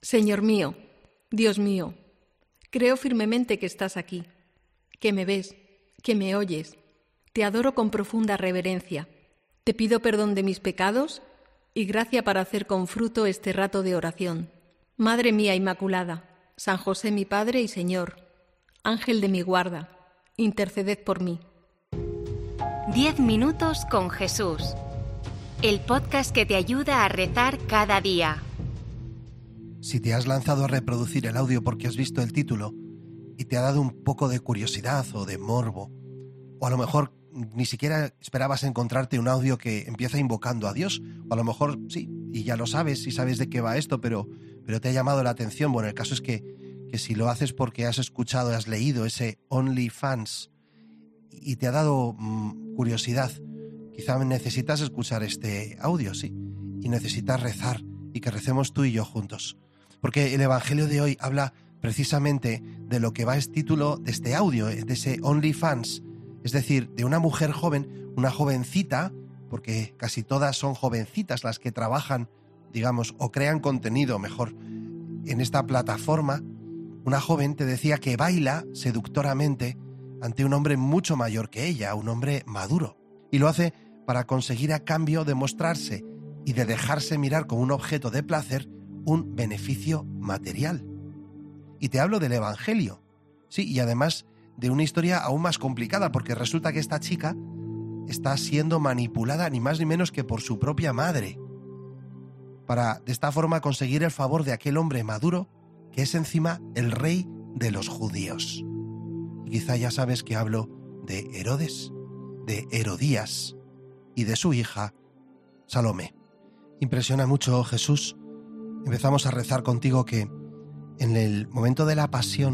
Señor mío, Dios mío, creo firmemente que estás aquí, que me ves, que me oyes. Te adoro con profunda reverencia. Te pido perdón de mis pecados y gracia para hacer con fruto este rato de oración. Madre mía Inmaculada, San José mi Padre y Señor, Ángel de mi guarda, interceded por mí. 10 minutos con Jesús. El podcast que te ayuda a rezar cada día. Si te has lanzado a reproducir el audio porque has visto el título y te ha dado un poco de curiosidad o de morbo, o a lo mejor ni siquiera esperabas encontrarte un audio que empieza invocando a Dios, o a lo mejor sí, y ya lo sabes y sabes de qué va esto, pero te ha llamado la atención. Bueno, el caso es que si lo haces porque has escuchado, has leído ese OnlyFans y te ha dado curiosidad, quizá necesitas escuchar este audio, sí, y necesitas rezar y que recemos tú y yo juntos. Porque el Evangelio de hoy habla precisamente de lo que va es título de este audio, de ese OnlyFans, es decir, de una mujer joven, una jovencita, porque casi todas son jovencitas las que trabajan, digamos, o crean contenido, mejor, en esta plataforma. Una joven, te decía, que baila seductoramente ante un hombre mucho mayor que ella, un hombre maduro, y lo hace para conseguir a cambio de mostrarse y de dejarse mirar como un objeto de placer un beneficio material. Y te hablo del Evangelio, sí, y además de una historia aún más complicada, porque resulta que esta chica está siendo manipulada ni más ni menos que por su propia madre, para de esta forma conseguir el favor de aquel hombre maduro que es encima el rey de los judíos. Y quizá ya sabes que hablo de Herodes, de Herodías y de su hija Salomé. Impresiona mucho, Jesús. Empezamos a rezar contigo que en el momento de la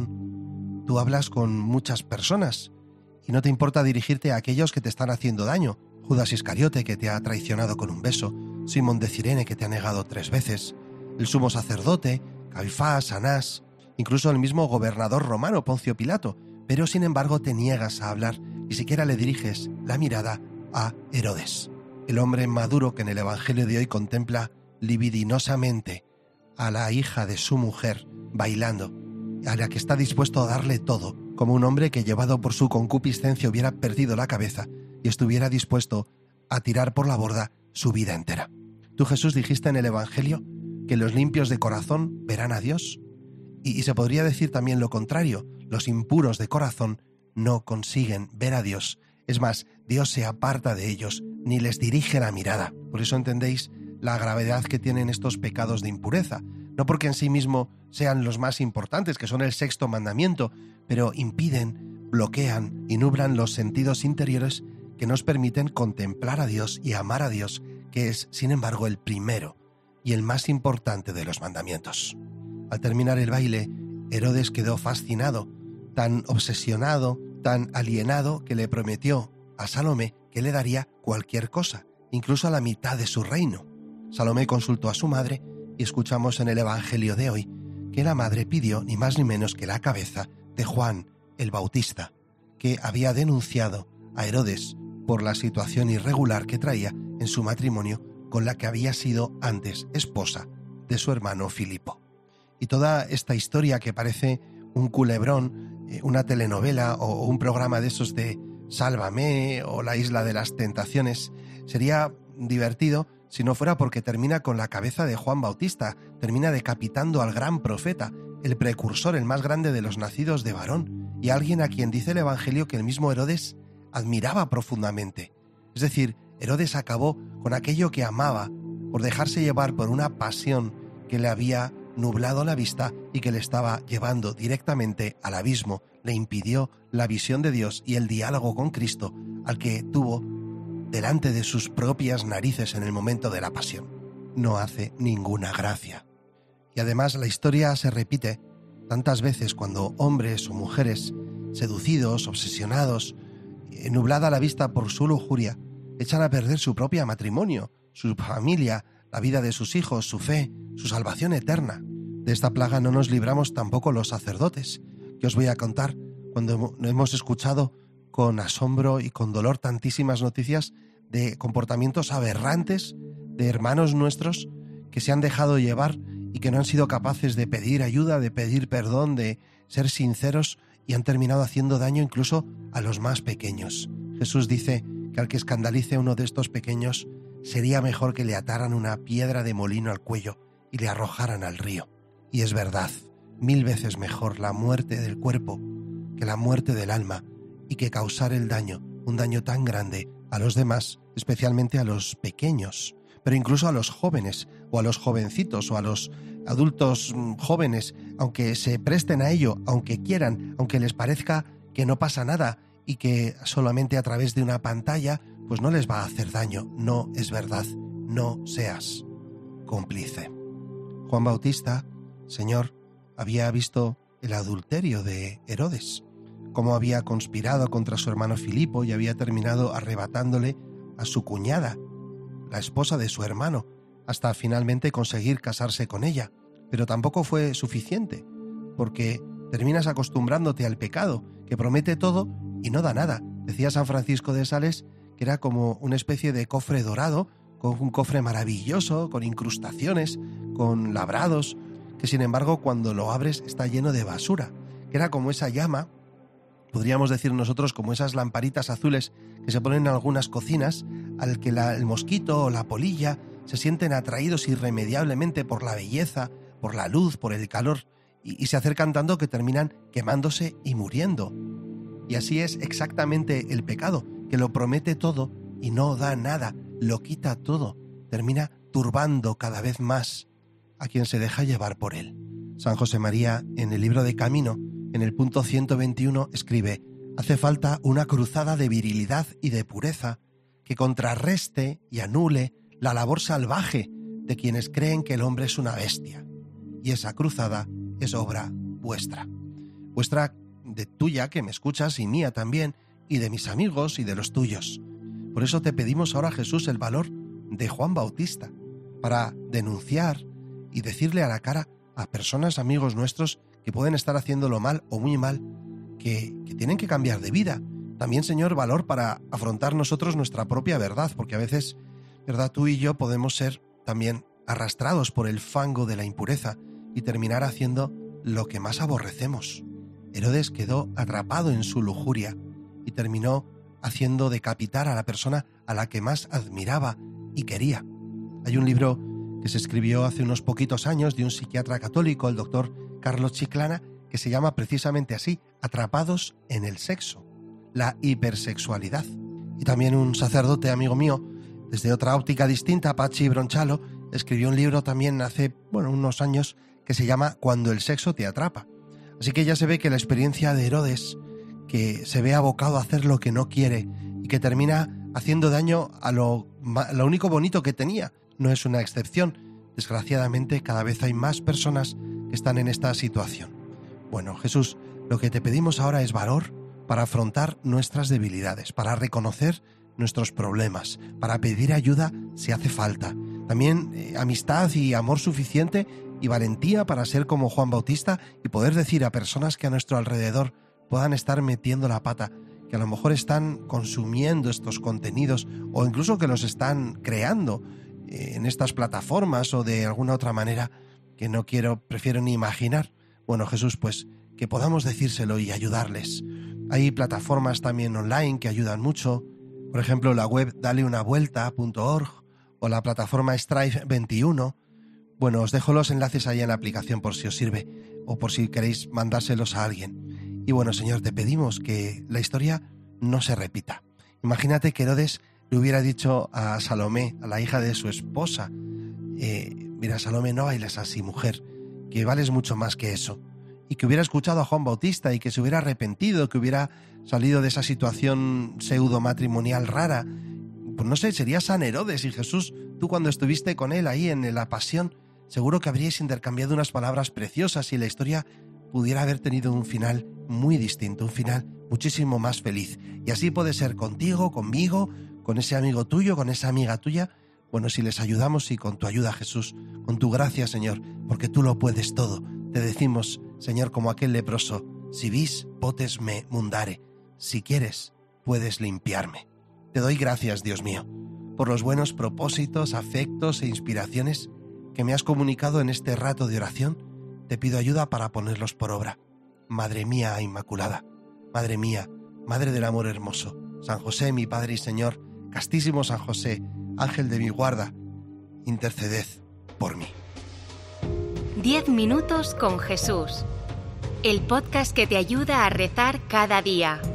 pasión tú hablas con muchas personas y no te importa dirigirte a aquellos que te están haciendo daño. Judas Iscariote, que te ha traicionado con un beso, Simón de Cirene, que te ha negado 3 veces, el sumo sacerdote, Caifás, Anás, incluso el mismo gobernador romano, Poncio Pilato, pero sin embargo te niegas a hablar, ni siquiera le diriges la mirada a Herodes, el hombre maduro que en el Evangelio de hoy contempla libidinosamente a la hija de su mujer bailando, a la que está dispuesto a darle todo, como un hombre que llevado por su concupiscencia hubiera perdido la cabeza y estuviera dispuesto a tirar por la borda su vida entera. Tú, Jesús, dijiste en el Evangelio que los limpios de corazón verán a Dios, y se podría decir también lo contrario, los impuros de corazón no consiguen ver a Dios. Es más, Dios se aparta de ellos, ni les dirige la mirada. Por eso entendéis la gravedad que tienen estos pecados de impureza, no porque en sí mismo sean los más importantes, que son el 6º mandamiento, pero impiden, bloquean y nublan los sentidos interiores que nos permiten contemplar a Dios y amar a Dios, que es, sin embargo, el primero y el más importante de los mandamientos. Al terminar el baile, Herodes quedó fascinado, tan obsesionado, tan alienado, que le prometió a Salomé que le daría cualquier cosa, incluso la mitad de su reino. Salomé consultó a su madre y escuchamos en el Evangelio de hoy que la madre pidió ni más ni menos que la cabeza de Juan el Bautista, que había denunciado a Herodes por la situación irregular que traía en su matrimonio con la que había sido antes esposa de su hermano Filipo. Y toda esta historia, que parece un culebrón, una telenovela o un programa de esos de Sálvame o La Isla de las Tentaciones, sería divertido si no fuera porque termina con la cabeza de Juan Bautista, termina decapitando al gran profeta, el precursor, el más grande de los nacidos de varón, y alguien a quien dice el Evangelio que el mismo Herodes admiraba profundamente. Es decir, Herodes acabó con aquello que amaba, por dejarse llevar por una pasión que le había nublado la vista y que le estaba llevando directamente al abismo, le impidió la visión de Dios y el diálogo con Cristo, al que tuvo delante de sus propias narices en el momento de la pasión. No hace ninguna gracia. Y además la historia se repite tantas veces cuando hombres o mujeres, seducidos, obsesionados, nublada la vista por su lujuria, echan a perder su propio matrimonio, su familia, la vida de sus hijos, su fe, su salvación eterna. De esta plaga no nos libramos tampoco los sacerdotes, que os voy a contar cuando hemos escuchado con asombro y con dolor tantísimas noticias de comportamientos aberrantes de hermanos nuestros que se han dejado llevar y que no han sido capaces de pedir ayuda, de pedir perdón, de ser sinceros y han terminado haciendo daño incluso a los más pequeños. Jesús dice que al que escandalice a uno de estos pequeños sería mejor que le ataran una piedra de molino al cuello y le arrojaran al río. Y es verdad, 1000 veces mejor la muerte del cuerpo que la muerte del alma y que causar el daño, un daño tan grande a los demás, especialmente a los pequeños, pero incluso a los jóvenes o a los jovencitos o a los adultos jóvenes, aunque se presten a ello, aunque quieran, aunque les parezca que no pasa nada y que solamente a través de una pantalla pues no les va a hacer daño. No es verdad, no seas cómplice. Juan Bautista, Señor, había visto el adulterio de Herodes, cómo había conspirado contra su hermano Filipo y había terminado arrebatándole a su cuñada, la esposa de su hermano, hasta finalmente conseguir casarse con ella. Pero tampoco fue suficiente, porque terminas acostumbrándote al pecado, que promete todo y no da nada. Decía San Francisco de Sales que era como una especie de cofre dorado, con un cofre maravilloso, con incrustaciones, con labrados, que sin embargo cuando lo abres está lleno de basura, que era como esa llama, podríamos decir nosotros como esas lamparitas azules que se ponen en algunas cocinas, al que el mosquito o la polilla se sienten atraídos irremediablemente por la belleza, por la luz, por el calor, y se acercan tanto que terminan quemándose y muriendo. Y así es exactamente el pecado, que lo promete todo y no da nada, lo quita todo, termina turbando cada vez más a quien se deja llevar por él. San José María, en el libro de Camino, en el punto 121, escribe: hace falta una cruzada de virilidad y de pureza que contrarreste y anule la labor salvaje de quienes creen que el hombre es una bestia. Y esa cruzada es obra vuestra. Vuestra, de tuya, que me escuchas, y mía también, y de mis amigos y de los tuyos. Por eso te pedimos ahora, Jesús, el valor de Juan Bautista, para denunciar y decirle a la cara a personas, amigos nuestros, que pueden estar haciéndolo mal o muy mal, que tienen que cambiar de vida. También, Señor, valor para afrontar nosotros nuestra propia verdad, porque a veces, ¿verdad?, tú y yo podemos ser también arrastrados por el fango de la impureza y terminar haciendo lo que más aborrecemos. Herodes quedó atrapado en su lujuria y terminó haciendo decapitar a la persona a la que más admiraba y quería. Hay un libro que se escribió hace unos poquitos años de un psiquiatra católico, el doctor Carlos Chiclana, que se llama precisamente así: Atrapados en el sexo, la hipersexualidad. Y también un sacerdote amigo mío, desde otra óptica distinta, Pachi Bronchalo, escribió un libro también hace unos años que se llama Cuando el sexo te atrapa. Así que ya se ve que la experiencia de Herodes, que se ve abocado a hacer lo que no quiere y que termina haciendo daño a lo único bonito que tenía, no es una excepción. Desgraciadamente, cada vez hay más personas que están en esta situación. Bueno, Jesús, lo que te pedimos ahora es valor para afrontar nuestras debilidades, para reconocer nuestros problemas, para pedir ayuda si hace falta. También amistad y amor suficiente y valentía para ser como Juan Bautista y poder decir a personas que a nuestro alrededor puedan estar metiendo la pata, que a lo mejor están consumiendo estos contenidos o incluso que los están creando en estas plataformas o de alguna otra manera que prefiero ni imaginar. Bueno, Jesús, pues que podamos decírselo y ayudarles. Hay plataformas también online que ayudan mucho, por ejemplo la web daleunavuelta.org o la plataforma Strive 21. Bueno, os dejo los enlaces ahí en la aplicación por si os sirve o por si queréis mandárselos a alguien. Y bueno, Señor, te pedimos que la historia no se repita. Imagínate que Herodes le hubiera dicho a Salomé, a la hija de su esposa: mira, Salomé, no bailes así, mujer, que vales mucho más que eso. Y que hubiera escuchado a Juan Bautista y que se hubiera arrepentido, que hubiera salido de esa situación pseudo matrimonial rara. Pues no sé, sería San Herodes. Y Jesús, tú cuando estuviste con él ahí en la pasión, seguro que habríais intercambiado unas palabras preciosas y la historia pudiera haber tenido un final muy distinto, un final muchísimo más feliz. Y así puede ser contigo, conmigo, con ese amigo tuyo, con esa amiga tuya. Bueno, si les ayudamos y con tu ayuda, Jesús, con tu gracia, Señor, porque tú lo puedes todo. Te decimos, Señor, como aquel leproso: si vis, potes me mundare. Si quieres, puedes limpiarme. Te doy gracias, Dios mío, por los buenos propósitos, afectos e inspiraciones que me has comunicado en este rato de oración, te pido ayuda para ponerlos por obra. Madre mía Inmaculada, Madre mía, Madre del Amor Hermoso, San José, mi Padre y Señor, castísimo San José, ángel de mi guarda, interceded por mí. 10 minutos con Jesús. El podcast que te ayuda a rezar cada día.